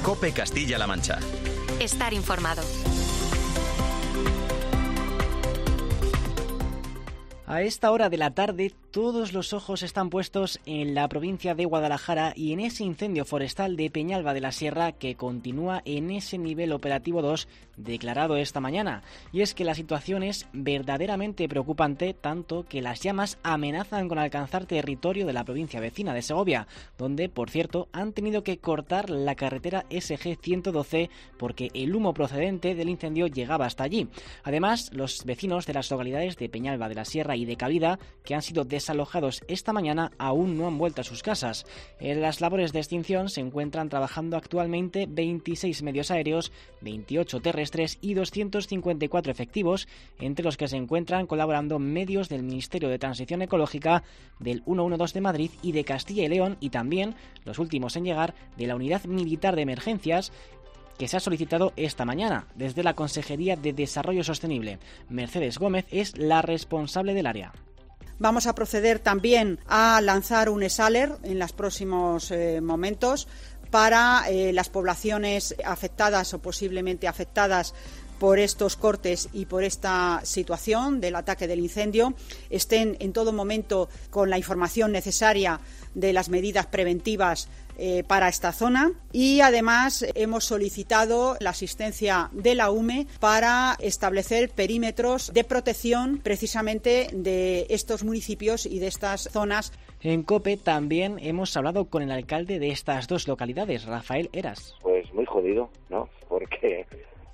COPE Castilla-La Mancha. Estar informado. A esta hora de la tarde, todos los ojos están puestos en la provincia de Guadalajara y en ese incendio forestal de Peñalba de la Sierra que continúa en ese nivel operativo 2 declarado esta mañana. Y es que la situación es verdaderamente preocupante, tanto que las llamas amenazan con alcanzar territorio de la provincia vecina de Segovia, donde, por cierto, han tenido que cortar la carretera SG 112 porque el humo procedente del incendio llegaba hasta allí. Además, los vecinos de las localidades de Peñalba de la Sierra y de Calida, que han sido desalojados esta mañana, aún no han vuelto a sus casas. En las labores de extinción se encuentran trabajando actualmente 26 medios aéreos, 28 terrestres y 254 efectivos, entre los que se encuentran colaborando medios del Ministerio de Transición Ecológica, del 112 de Madrid y de Castilla y León, y también, los últimos en llegar, de la Unidad Militar de Emergencias, que se ha solicitado esta mañana desde la Consejería de Desarrollo Sostenible. Mercedes Gómez es la responsable del área. Vamos a proceder también a lanzar un e-saler en los próximos momentos para las poblaciones afectadas o posiblemente afectadas por estos cortes y por esta situación del ataque del incendio, estén en todo momento con la información necesaria de las medidas preventivas para esta zona, y además hemos solicitado la asistencia de la UME para establecer perímetros de protección precisamente de estos municipios y de estas zonas. En COPE también hemos hablado con el alcalde de estas dos localidades, Rafael Heras. Pues muy jodido, ¿no? Porque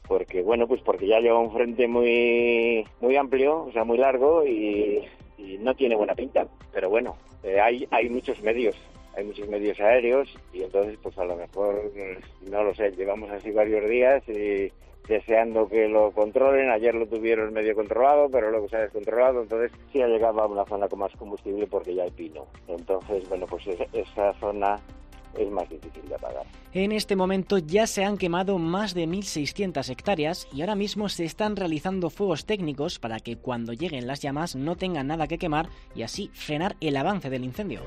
ya lleva un frente muy amplio, o sea, muy largo y no tiene buena pinta. Pero bueno, hay muchos medios aéreos y entonces pues a lo mejor, no lo sé, llevamos así varios días y deseando que lo controlen. Ayer lo tuvieron medio controlado, pero luego se ha descontrolado, entonces sí ha llegado a una zona con más combustible porque ya hay pino. Entonces, bueno, pues esa zona es más difícil de apagar. En este momento ya se han quemado más de 1.600 hectáreas y ahora mismo se están realizando fuegos técnicos para que cuando lleguen las llamas no tengan nada que quemar y así frenar el avance del incendio.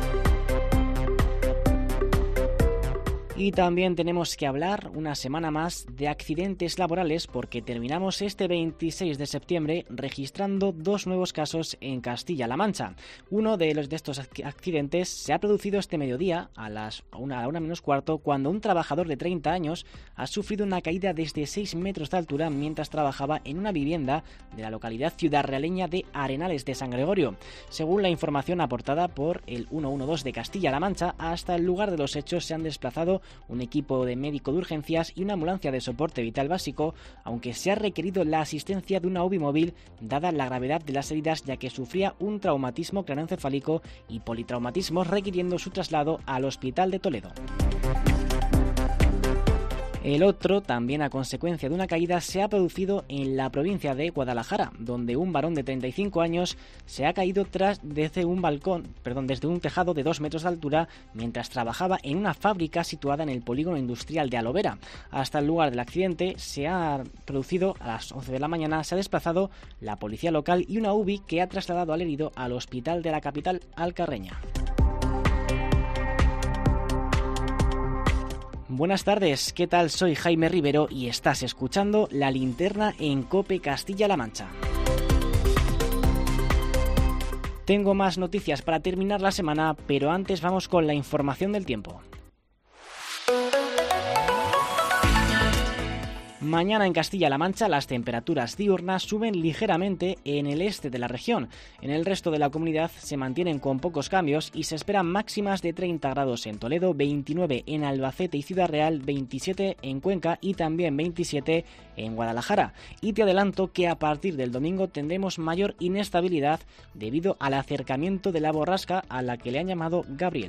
Y también tenemos que hablar una semana más de accidentes laborales porque terminamos este 26 de septiembre registrando 2 nuevos casos en Castilla-La Mancha. Uno de estos accidentes se ha producido este mediodía a la 1:15 cuando un trabajador de 30 años ha sufrido una caída desde 6 metros de altura mientras trabajaba en una vivienda de la localidad ciudadrealeña de Arenales de San Gregorio. Según la información aportada por el 112 de Castilla-La Mancha, hasta el lugar de los hechos se han desplazado un equipo de médico de urgencias y una ambulancia de soporte vital básico, aunque se ha requerido la asistencia de una UBI móvil dada la gravedad de las heridas, ya que sufría un traumatismo craneoencefálico y politraumatismos, requiriendo su traslado al Hospital de Toledo. El otro, también a consecuencia de una caída, se ha producido en la provincia de Guadalajara, donde un varón de 35 años se ha caído desde un tejado de 2 metros de altura mientras trabajaba en una fábrica situada en el polígono industrial de Alovera. Hasta el lugar del accidente se ha producido a las 11 de la mañana, se ha desplazado la policía local y una UBI que ha trasladado al herido al hospital de la capital alcarreña. Buenas tardes, ¿qué tal? Soy Jaime Rivero y estás escuchando La Linterna en COPE Castilla-La Mancha. Tengo más noticias para terminar la semana, pero antes vamos con la información del tiempo. Mañana en Castilla-La Mancha las temperaturas diurnas suben ligeramente en el este de la región. En el resto de la comunidad se mantienen con pocos cambios y se esperan máximas de 30 grados en Toledo, 29 en Albacete y Ciudad Real, 27 en Cuenca y también 27 en Guadalajara. Y te adelanto que a partir del domingo tendremos mayor inestabilidad debido al acercamiento de la borrasca a la que le han llamado Gabriel.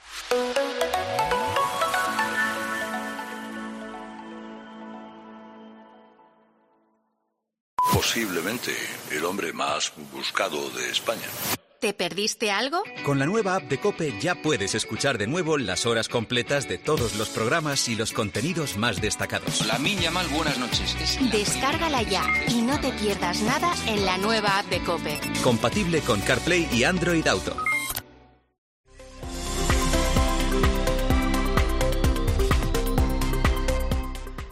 Posiblemente el hombre más buscado de España. ¿Te perdiste algo? Con la nueva app de COPE ya puedes escuchar de nuevo las horas completas de todos los programas y los contenidos más destacados. La Miña Mal, buenas noches. Descárgala ya y no te pierdas nada en la nueva app de COPE. Compatible con CarPlay y Android Auto.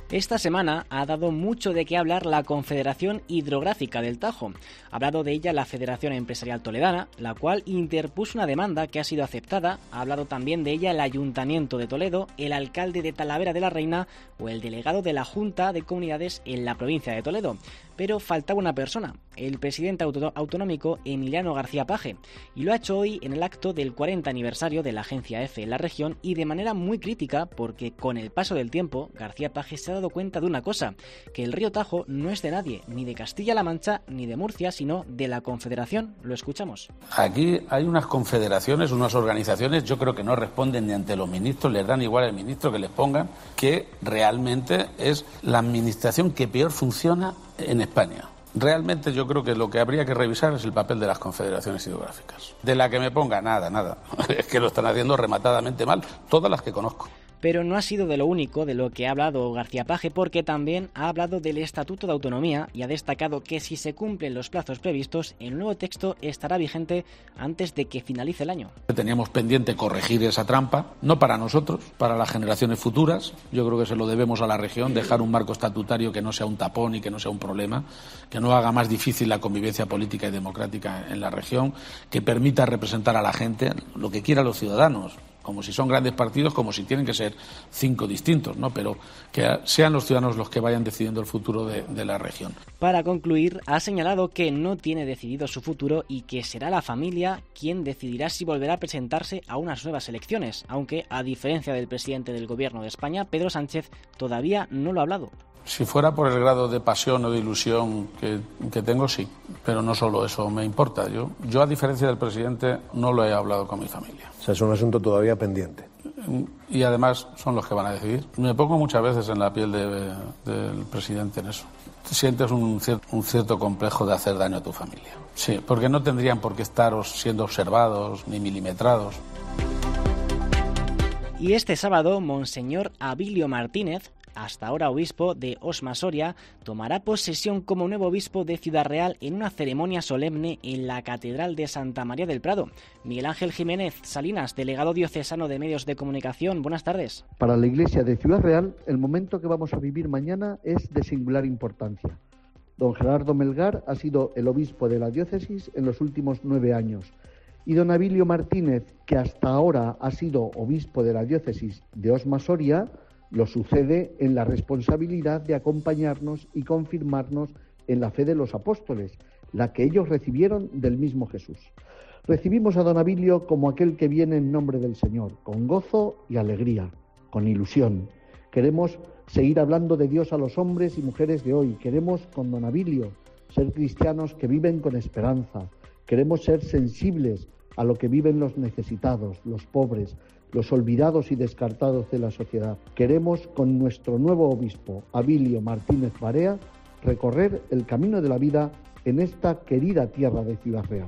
Esta semana ha dado mucho de qué hablar la Confederación Hidrográfica del Tajo. Ha hablado de ella la Federación Empresarial Toledana, la cual interpuso una demanda que ha sido aceptada. Ha hablado también de ella el Ayuntamiento de Toledo, el alcalde de Talavera de la Reina o el delegado de la Junta de Comunidades en la provincia de Toledo. Pero faltaba una persona, el presidente autonómico Emiliano García Paje, y lo ha hecho hoy en el acto del 40 aniversario de la Agencia EFE en la región, y de manera muy crítica, porque con el paso del tiempo García Paje se ha dado cuenta de una cosa, que el río Tajo no es de nadie, ni de Castilla-La Mancha ni de Murcia, sino de la Confederación. Lo escuchamos. Aquí hay unas confederaciones, unas organizaciones, yo creo que no responden ni ante los ministros, les dan igual al ministro que les pongan, que realmente es la administración que peor funciona en España. Realmente yo creo que lo que habría que revisar es el papel de las confederaciones hidrográficas. De la que me ponga, nada. Es que lo están haciendo rematadamente mal, todas las que conozco. Pero no ha sido de lo único de lo que ha hablado García Paje, porque también ha hablado del Estatuto de Autonomía y ha destacado que si se cumplen los plazos previstos, el nuevo texto estará vigente antes de que finalice el año. Teníamos pendiente corregir esa trampa, no para nosotros, para las generaciones futuras. Yo creo que se lo debemos a la región, dejar un marco estatutario que no sea un tapón y que no sea un problema, que no haga más difícil la convivencia política y democrática en la región, que permita representar a la gente lo que quieran los ciudadanos, como si son grandes partidos, como si tienen que ser 5 distintos, ¿no? Pero que sean los ciudadanos los que vayan decidiendo el futuro de la región. Para concluir, ha señalado que no tiene decidido su futuro y que será la familia quien decidirá si volverá a presentarse a unas nuevas elecciones, aunque, a diferencia del presidente del Gobierno de España, Pedro Sánchez, todavía no lo ha hablado. Si fuera por el grado de pasión o de ilusión que tengo, sí, pero no solo eso me importa. Yo, a diferencia del presidente, no lo he hablado con mi familia. O sea, es un asunto todavía pendiente. Y además son los que van a decidir. Me pongo muchas veces en la piel del presidente en eso. Sientes un cierto complejo de hacer daño a tu familia. Sí, porque no tendrían por qué estar siendo observados ni milimetrados. Y este sábado, Monseñor Abilio Martínez, hasta ahora obispo de Osma Soria, tomará posesión como nuevo obispo de Ciudad Real en una ceremonia solemne en la Catedral de Santa María del Prado. Miguel Ángel Jiménez Salinas, delegado diocesano de Medios de Comunicación, buenas tardes. Para la Iglesia de Ciudad Real, el momento que vamos a vivir mañana es de singular importancia. Don Gerardo Melgar ha sido el obispo de la diócesis en los últimos 9 años. Y don Abilio Martínez, que hasta ahora ha sido obispo de la diócesis de Osma Soria, lo sucede en la responsabilidad de acompañarnos y confirmarnos en la fe de los apóstoles, la que ellos recibieron del mismo Jesús. Recibimos a don Abilio como aquel que viene en nombre del Señor, con gozo y alegría, con ilusión. Queremos seguir hablando de Dios a los hombres y mujeres de hoy. Queremos, con don Abilio, ser cristianos que viven con esperanza. Queremos ser sensibles a lo que viven los necesitados, los pobres, los olvidados y descartados de la sociedad. Queremos, con nuestro nuevo obispo, Abilio Martínez Barea, recorrer el camino de la vida en esta querida tierra de Ciudad Real.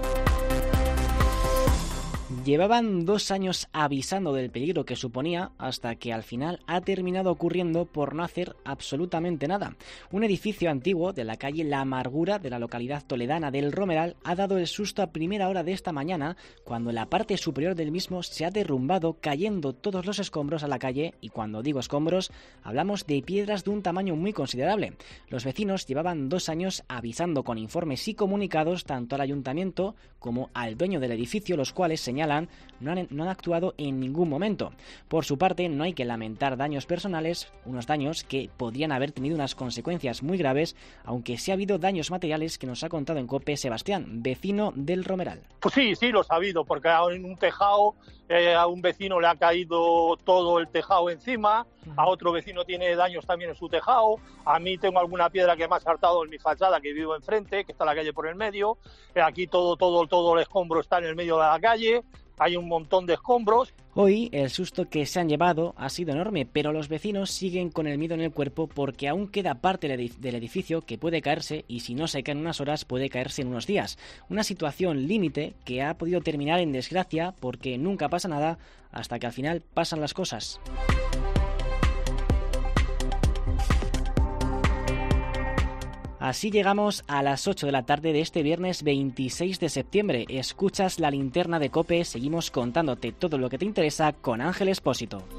Llevaban 2 años avisando del peligro que suponía, hasta que al final ha terminado ocurriendo por no hacer absolutamente nada. Un edificio antiguo de la calle La Amargura de la localidad toledana del Romeral ha dado el susto a primera hora de esta mañana, cuando la parte superior del mismo se ha derrumbado, cayendo todos los escombros a la calle, y cuando digo escombros, hablamos de piedras de un tamaño muy considerable. Los vecinos llevaban 2 años avisando con informes y comunicados tanto al ayuntamiento como al dueño del edificio, los cuales señalan no han actuado en ningún momento. Por su parte, no hay que lamentar daños personales, unos daños que podrían haber tenido unas consecuencias muy graves, aunque sí ha habido daños materiales, que nos ha contado en COPE Sebastián, vecino del Romeral. Pues sí, lo he sabido, porque en un tejado a un vecino le ha caído todo el tejado encima, a otro vecino tiene daños también en su tejado, a mí tengo alguna piedra que me ha saltado en mi fachada, que vivo enfrente, que está la calle por el medio, aquí todo el escombro está en el medio de la calle, hay un montón de escombros. Hoy el susto que se han llevado ha sido enorme, pero los vecinos siguen con el miedo en el cuerpo, porque aún queda parte del edificio que puede caerse, y si no se cae en unas horas puede caerse en unos días. Una situación límite que ha podido terminar en desgracia, porque nunca pasa nada hasta que al final pasan las cosas. Así llegamos a las 8 de la tarde de este viernes 26 de septiembre. Escuchas la linterna de COPE, seguimos contándote todo lo que te interesa con Ángel Expósito.